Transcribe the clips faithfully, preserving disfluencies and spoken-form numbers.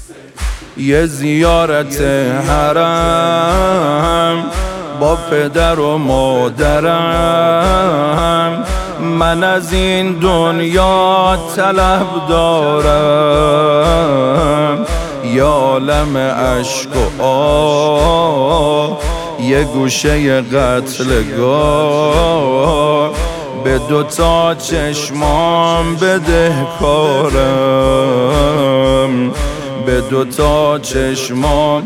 یه زیارت حرم با پدر و مادرم، من از این دنیا طلب دارم. یه عالم عشق و آه، یه گوشه قتلگاه، به دوتا چشمام بدهکارم، به دوتا چشمام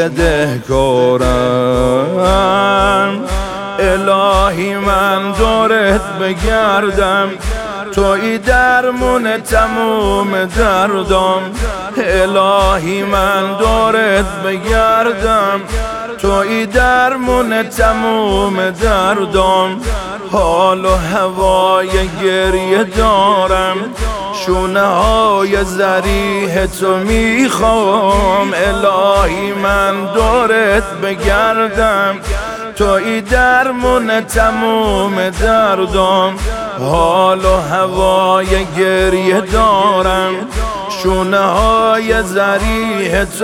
بدهکارم. الهی من دورت بگردم، توی درمون تموم دردم. الهی من دورت بگردم، توی درمون تموم دردم. حال و هوای گریه دارم، شونه های ضریح تو میخوام. الهی من دورت بگردم، توی درمون تموم دردم. حال و هوای گریه دارم، شونه های ضریح تو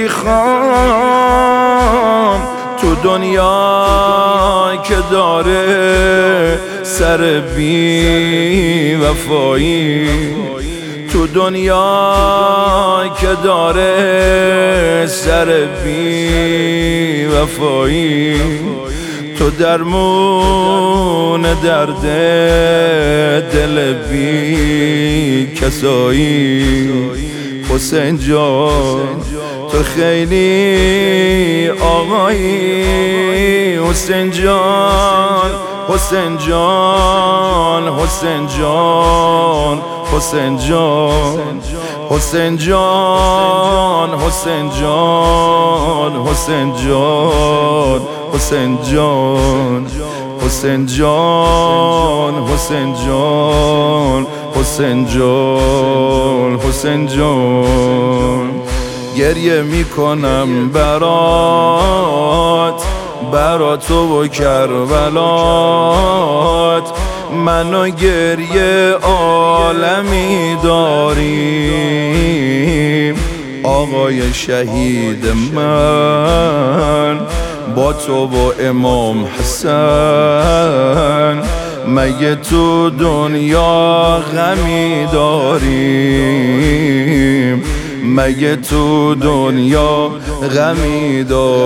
میخوام. تو دنیا که داره سر بی وفایی، تو دنیا که داره سر بی وفایی، تو درمون درد دل بی کسایی. حسین جان تو خیلی آقایی، حسین جان حسین جان حسین جان حسین جان حسین جان حسین جان حسین جان حسین جان حسین جان حسین جان حسین جان حسین جان. گریه میکنم برات، برا تو و کربلات. من و گریه عالمی داریم، آقای شهید من با تو و امام حسن. مگه تو دنیا غمی داریم، مگه تو دنیا غمی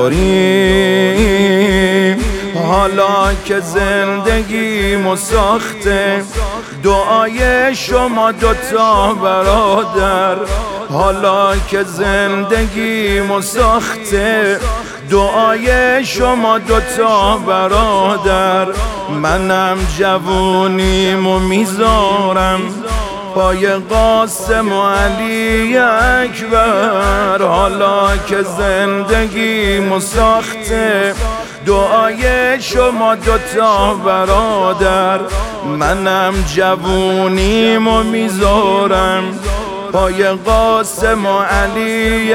داریم. حالا که زندگیمو ساخته دعای شما دوتا برادر، حالا که زندگیمو ساخته دعای شما دوتا برادر. منم جوونیمو میذارم پای قاسم و علی اکبر، حالا که زندگیمو ساخته دعای شما دوتا برادر. منم جوونیمو میذارم پای قاسم و علی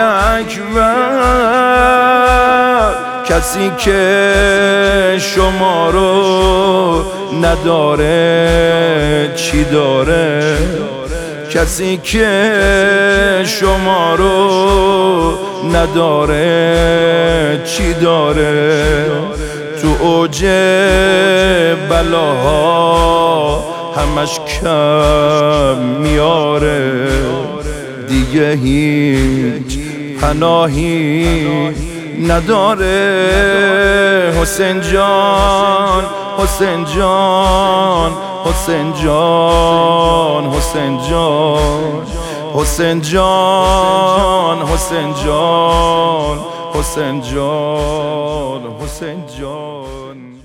اکبر. کسی که شما رو نداره چی داره، کسی که شما رو نداره چی داره. تو اوج بلاها همش کم میاره، دیگه هیچ پناهی نداره. حسین جان حسین جان حسین جان حسین جان حسین جان حسین جان حسین جان حسین جان.